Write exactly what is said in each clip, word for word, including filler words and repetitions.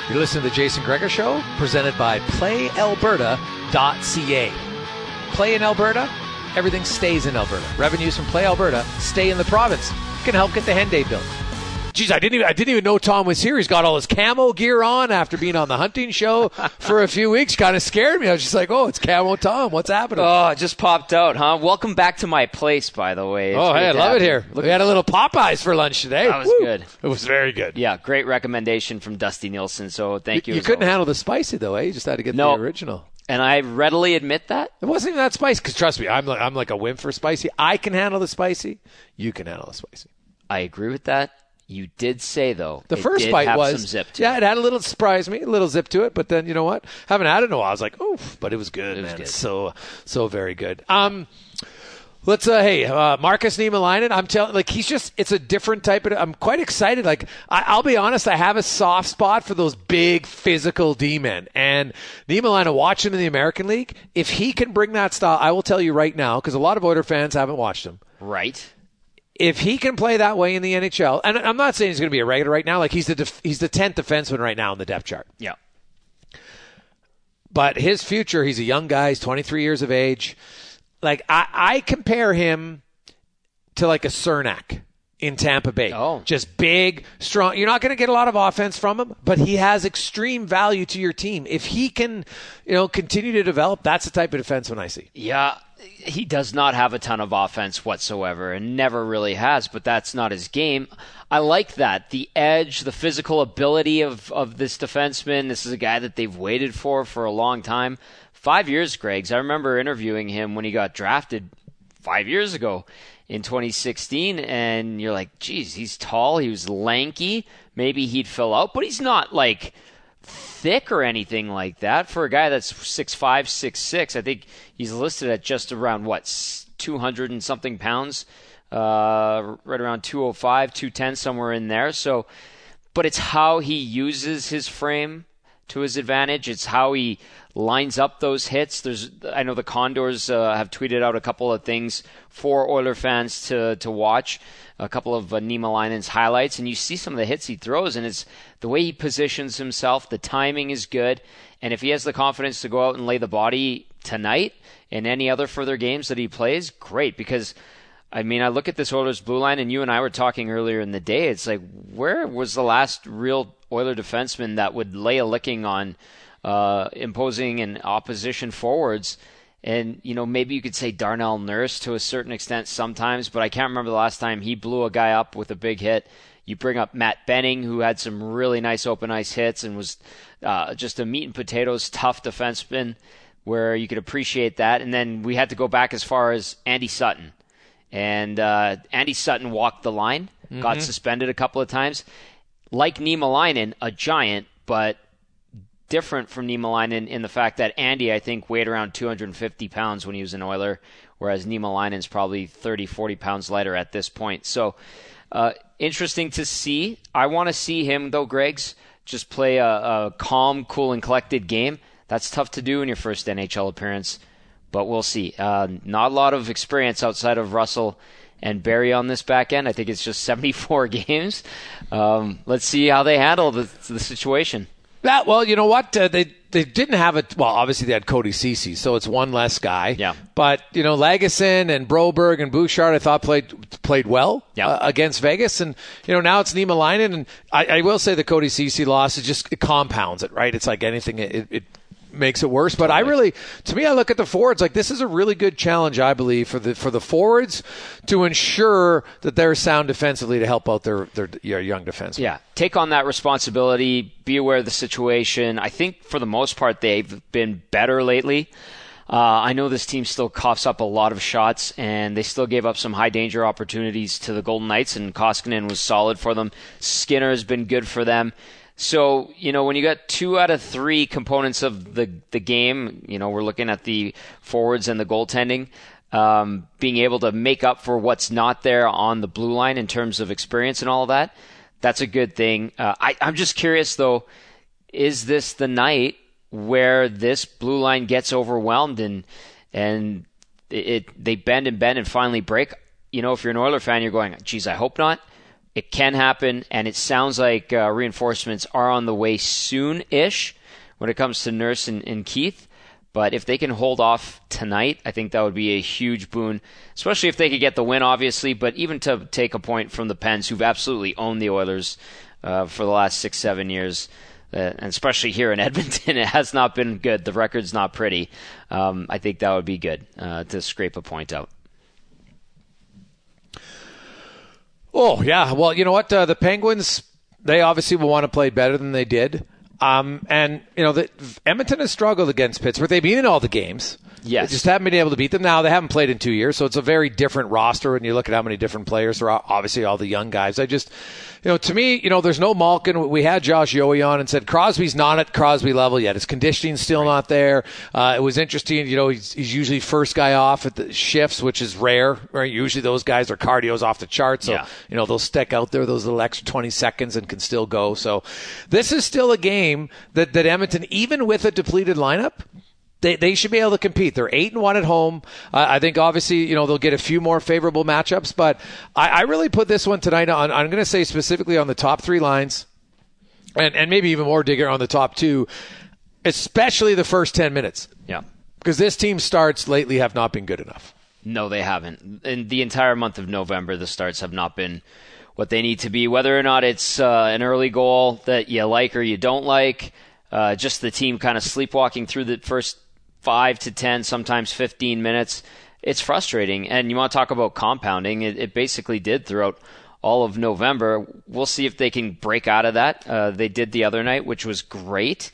You're listening to the Jason Gregor Show, presented by play alberta dot c a. Play in Alberta, everything stays in Alberta. Revenues from Play Alberta stay in the province. Can help get the Henday built. Geez, I didn't even I didn't even know Tom was here. He's got all his camo gear on after being on the hunting show for a few weeks. Kind of scared me. I was just like, oh, it's Camo Tom. What's happening? Oh, it just popped out, huh? Welcome back to my place, by the way. It's oh, hey, I love it here. Look, we had a little Popeyes for lunch today. That was Woo. good. It was very good. Yeah, great recommendation from Dusty Nielsen, so thank you. You, you couldn't always. handle the spicy, though, eh? You just had to get no. the original. And I readily admit that. It wasn't even that spicy, because trust me, I'm like, I'm like a wimp for spicy. I can handle the spicy. You can handle the spicy. I agree with that. You did say, though, the it first did bite have was some zip to yeah, it. it had a little surprise me, a little zip to it. But then you know what? Haven't had it in a while. I was like, oof, but it was good, it was man. Good. It's so so very good. Um, let's uh, hey, uh, Markus Niemelainen. I'm telling, like he's just it's a different type of. I'm quite excited. Like I, I'll be honest, I have a soft spot for those big physical D-men. And Niemelainen, watch him in the American League. If he can bring that style, I will tell you right now, because a lot of Oilers fans haven't watched him. Right. If he can play that way in the N H L, and I'm not saying he's going to be a regular right now, like he's the def, he's the tenth defenseman right now in the depth chart. Yeah. But his future, he's a young guy, he's twenty-three years of age. Like I, I compare him to like a Cernak in Tampa Bay. Oh. Just big, strong. You're not going to get a lot of offense from him, but he has extreme value to your team. If he can, you know, continue to develop, that's the type of defenseman I see. Yeah. He does not have a ton of offense whatsoever and never really has, but that's not his game. I like that. The edge, the physical ability of, of this defenseman. This is a guy that they've waited for for a long time. Five years, Greg's. I remember interviewing him when he got drafted five years ago in twenty sixteen, and you're like, geez, he's tall, he was lanky. Maybe he'd fill out, but he's not like thick or anything like that. For a guy that's six five, six six, I think he's listed at just around, what, two hundred and something pounds, uh, right around two oh five, two ten, somewhere in there. So, but it's how he uses his frame to his advantage. It's how he lines up those hits. There's, I know the Condors uh, have tweeted out a couple of things for Oiler fans to to watch, a couple of uh, Niemelainen's highlights, and you see some of the hits he throws, and it's the way he positions himself. The timing is good, and if he has the confidence to go out and lay the body tonight and any other further games that he plays, great, because I mean, I look at this Oilers blue line, and you and I were talking earlier in the day. It's like, where was the last real Oiler defenseman that would lay a licking on uh, imposing and opposition forwards? And, you know, maybe you could say Darnell Nurse to a certain extent sometimes, but I can't remember the last time he blew a guy up with a big hit. You bring up Matt Benning, who had some really nice open ice hits and was uh, just a meat and potatoes tough defenseman where you could appreciate that. And then we had to go back as far as Andy Sutton. And uh, Andy Sutton walked the line, mm-hmm. got suspended a couple of times. Like Niemelainen, a giant, but different from Niemelainen in the fact that Andy, I think, weighed around two hundred fifty pounds when he was an Oiler, whereas Niemelainen's probably thirty, forty pounds lighter at this point. So uh, interesting to see. I want to see him, though, Greg's, just play a, a calm, cool, and collected game. That's tough to do in your first N H L appearance. But we'll see. Uh, not a lot of experience outside of Russell and Barry on this back end. I think it's just seventy-four games. Um, let's see how they handle the, the situation. That, well, you know what? Uh, they they didn't have it. Well, obviously they had Cody Ceci, so it's one less guy. Yeah. But, you know, Lagesson and Broberg and Bouchard, I thought played played well yeah. uh, against Vegas. And, you know, now it's Niemelainen. And I, I will say the Cody Ceci loss, it just it compounds it, right? It's like anything. It, it makes it worse. But totally. I really, to me, I look at the forwards like this is a really good challenge, I believe, for the for the forwards to ensure that they're sound defensively to help out their their young defensemen. Yeah, take on that responsibility. Be aware of the situation. I think for the most part they've been better lately. Uh, I know this team still coughs up a lot of shots, and they still gave up some high danger opportunities to the Golden Knights, and Koskinen was solid for them. Skinner has been good for them. So, you know, when you got two out of three components of the the game, you know, we're looking at the forwards and the goaltending, um, being able to make up for what's not there on the blue line in terms of experience and all of that, that's a good thing. Uh, I, I'm just curious, though, is this the night where this blue line gets overwhelmed and and it, it they bend and bend and finally break? You know, if you're an Oiler fan, you're going, geez, I hope not. It can happen, and it sounds like uh, reinforcements are on the way soon-ish when it comes to Nurse and, and Keith. But if they can hold off tonight, I think that would be a huge boon, especially if they could get the win, obviously, but even to take a point from the Pens, who've absolutely owned the Oilers uh, for the last six, seven years. Uh, and especially here in Edmonton, it has not been good. The record's not pretty. Um, I think that would be good uh, to scrape a point out. Oh, yeah. Well, you know what? Uh, the Penguins, they obviously will want to play better than they did. Um, and, you know, the, Edmonton has struggled against Pittsburgh. They've been in all the games. Yes. They just haven't been able to beat them. Now, they haven't played in two years, so it's a very different roster when you look at how many different players there are. Obviously, all the young guys. I just, you know, to me, you know, there's no Malkin. We had Josh Yohe on and said Crosby's not at Crosby level yet. His conditioning's still right. not there. Uh, it was interesting, you know, he's, he's usually first guy off at the shifts, which is rare. Right? Usually those guys, their cardio's off the chart, so, yeah. you know, they'll stick out there those little extra twenty seconds and can still go. So this is still a game that, that Edmonton, even with a depleted lineup, They they should be able to compete. They're eight and one at home. Uh, I think obviously you know they'll get a few more favorable matchups, but I, I really put this one tonight on. I'm going to say specifically on the top three lines, and and maybe even more digger on the top two, especially the first ten minutes. Yeah, because this team's starts lately have not been good enough. No, they haven't. In the entire month of November, the starts have not been what they need to be. Whether or not it's uh, an early goal that you like or you don't like, uh, just the team kind of sleepwalking through the first five to ten, sometimes fifteen minutes. It's frustrating. And you want to talk about compounding. It, it basically did throughout all of November. We'll see if they can break out of that. Uh, they did the other night, which was great.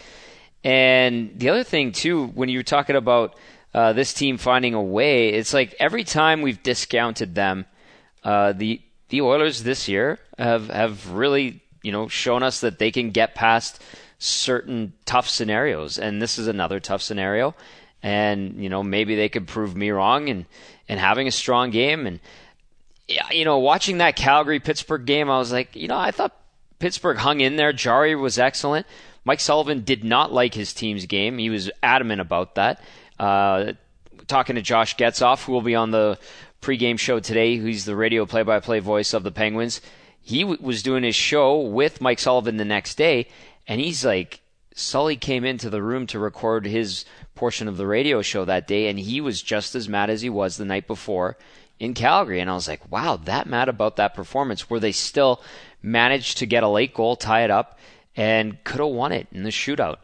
And the other thing, too, when you're talking about uh, this team finding a way, it's like every time we've discounted them, uh, the the Oilers this year have, have really, you know, shown us that they can get past certain tough scenarios, and this is another tough scenario. And you know, maybe they could prove me wrong and and having a strong game. And you know, watching that Calgary Pittsburgh game, I was like, you know, I thought Pittsburgh hung in there. Jari was excellent. Mike Sullivan did not like his team's game. He was adamant about that. Uh, talking to Josh Getzoff, who will be on the pregame show today, who's the radio play-by-play voice of the Penguins. He w- was doing his show with Mike Sullivan the next day. And he's like, Sully came into the room to record his portion of the radio show that day, and he was just as mad as he was the night before in Calgary. And I was like, wow, that mad about that performance, where they still managed to get a late goal, tie it up, and could have won it in the shootout,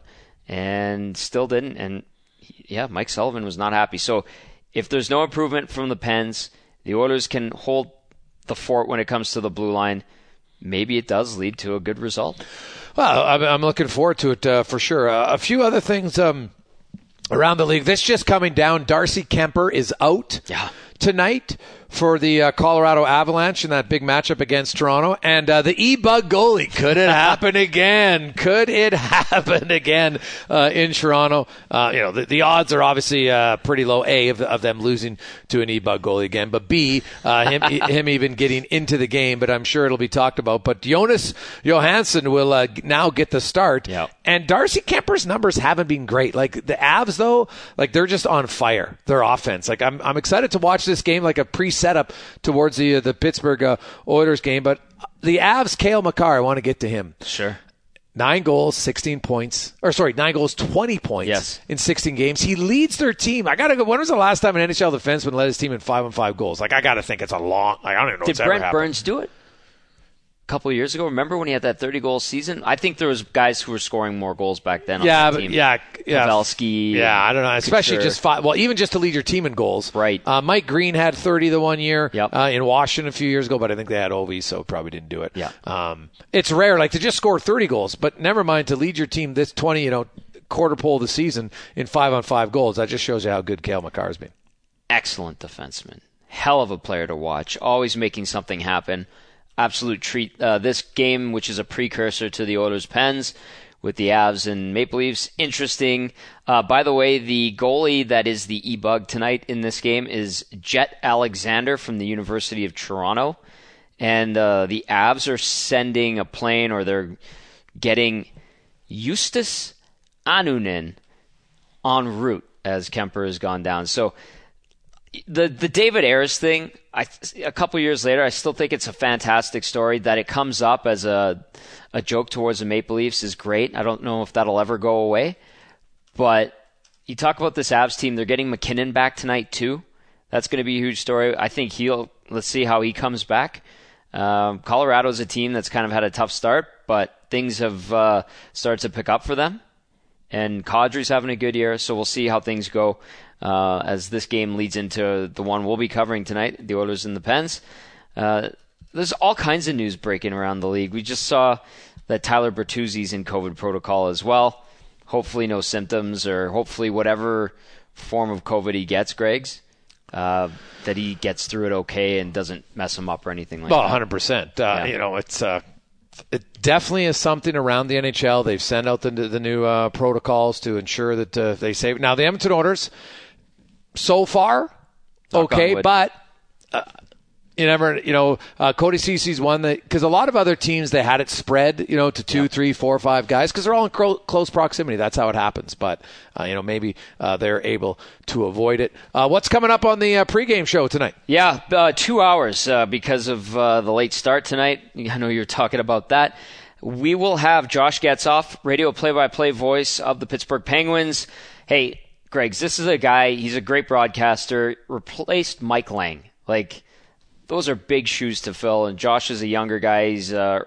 and still didn't. And yeah, Mike Sullivan was not happy. So if there's no improvement from the Pens, the Oilers can hold the fort when it comes to the blue line. Maybe it does lead to a good result. Well, I'm looking forward to it uh, for sure. Uh, a few other things um, around the league. This just coming down. Darcy Kemper is out yeah. tonight for the uh, Colorado Avalanche in that big matchup against Toronto. And uh, the E-Bug goalie, could it happen again? Could it happen again uh, in Toronto? Uh, you know, the, the odds are obviously uh, pretty low, A, of, of them losing to an E-Bug goalie again, but B, uh, him, him even getting into the game, but I'm sure it'll be talked about. But Jonas Johansson will uh, now get the start. Yep. And Darcy Kemper's numbers haven't been great. Like the Avs, though, like they're just on fire, their offense. Like I'm, I'm excited to watch this game, like a pre setup towards the uh, the Pittsburgh uh, Oilers game. But the Avs, Cale Makar, I want to get to him. Sure. Nine goals, sixteen points. Or sorry, nine goals, twenty points yes. in sixteen games. He leads their team. I gotta go. When was the last time an N H L defenseman led his team in five on five goals? Like I gotta think it's a long. Like, I don't even know. Did what's ever Brent happened. Burns do it? Couple of years ago, remember when he had that thirty-goal season? I think there was guys who were scoring more goals back then on yeah, the team. Yeah, yeah. Pavelski. Yeah, I don't know. Especially Couture. just five. Well, even just to lead your team in goals. Right. Uh, Mike Green had thirty the one year yep. uh, in Washington a few years ago, but I think they had Ovi, so probably didn't do it. Yeah. Um, it's rare, like to just score thirty goals, but never mind to lead your team this twenty, you know, quarter pole of the season in five on five goals. That just shows you how good Cale Makar has been. Excellent defenseman. Hell of a player to watch. Always making something happen. Absolute treat. Uh, this game, which is a precursor to the Oilers Pens with the Avs and Maple Leafs, interesting. Uh, by the way, the goalie that is the E-Bug tonight in this game is Jet Alexander from the University of Toronto. And uh, the Avs are sending a plane, or they're getting Justus Anunen en route as Kemper has gone down. So The the David Ayres thing, I, a couple years later, I still think it's a fantastic story. That it comes up as a a joke towards the Maple Leafs is great. I don't know if that'll ever go away. But you talk about this Avs team, they're getting McKinnon back tonight too. That's going to be a huge story. I think he'll, let's see how he comes back. Um, Colorado's a team that's kind of had a tough start, but things have uh, started to pick up for them. And Kadri's having a good year, so we'll see how things go uh, as this game leads into the one we'll be covering tonight, the Oilers and the Pens. Uh, there's all kinds of news breaking around the league. We just saw that Tyler Bertuzzi's in COVID protocol as well. Hopefully no symptoms, or hopefully whatever form of COVID he gets, Greg's, uh, that he gets through it okay and doesn't mess him up or anything like well, that. one hundred percent. Uh, Yeah. You know, it's uh, it definitely is something around the N H L. They've sent out the, the new uh, protocols to ensure that uh, they save. Now, the Edmonton Oilers, so far, Knock on okay, wood. but uh, you never, you know, uh, Cody Cece's one that, because a lot of other teams, they had it spread, you know, to two, yeah. three, four, five guys, because they're all in cro- close proximity. That's how it happens. But, uh, you know, maybe uh, they're able to avoid it. Uh, what's coming up on the uh, pregame show tonight? Yeah, uh, two hours uh, because of uh, the late start tonight. I know you're talking about that. We will have Josh Getzoff, radio play-by-play voice of the Pittsburgh Penguins. Hey, Greggs, this is a guy, he's a great broadcaster, replaced Mike Lang. Like, those are big shoes to fill, and Josh is a younger guy. He's uh,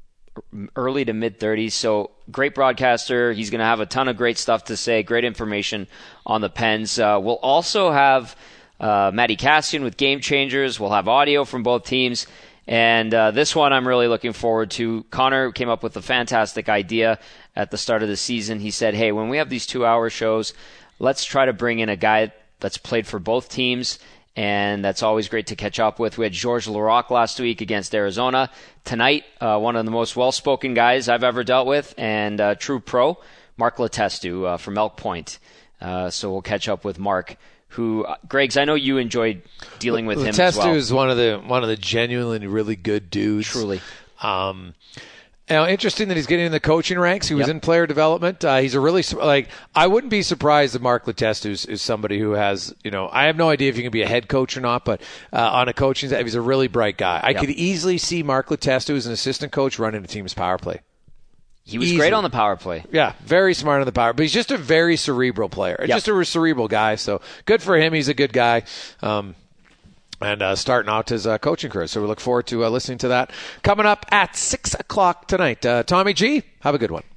early to mid-thirties, so great broadcaster. He's going to have a ton of great stuff to say, great information on the Pens. Uh, we'll also have uh, Matty Cassian with Game Changers. We'll have audio from both teams. And uh, this one I'm really looking forward to. Connor came up with a fantastic idea at the start of the season. He said, hey, when we have these two-hour shows, let's try to bring in a guy that's played for both teams, and that's always great to catch up with. We had Georges Laraque last week against Arizona. Tonight, uh, one of the most well-spoken guys I've ever dealt with, and uh, true pro, Mark Letestu uh, from Elk Point. Uh, so we'll catch up with Mark, who, uh, Greggs, I know you enjoyed dealing with him as well. Letestu is one of the one of the genuinely really good dudes. Truly. Um, You know, interesting that he's getting in the coaching ranks. He was Yep. in player development. Uh, he's a really, like, I wouldn't be surprised if Mark Letestu is, is somebody who has, you know, I have no idea if he can be a head coach or not, but uh, on a coaching side, he's a really bright guy. I Yep. could easily see Mark Letestu as an assistant coach running a team's power play. He was Easily. great on the power play. Yeah, very smart on the power, but he's just a very cerebral player. Yep. Just a cerebral guy, so good for him. He's a good guy. Um, and uh, starting out his uh, coaching career. So we look forward to uh, listening to that coming up at six o'clock tonight. Uh, Tommy G, have a good one.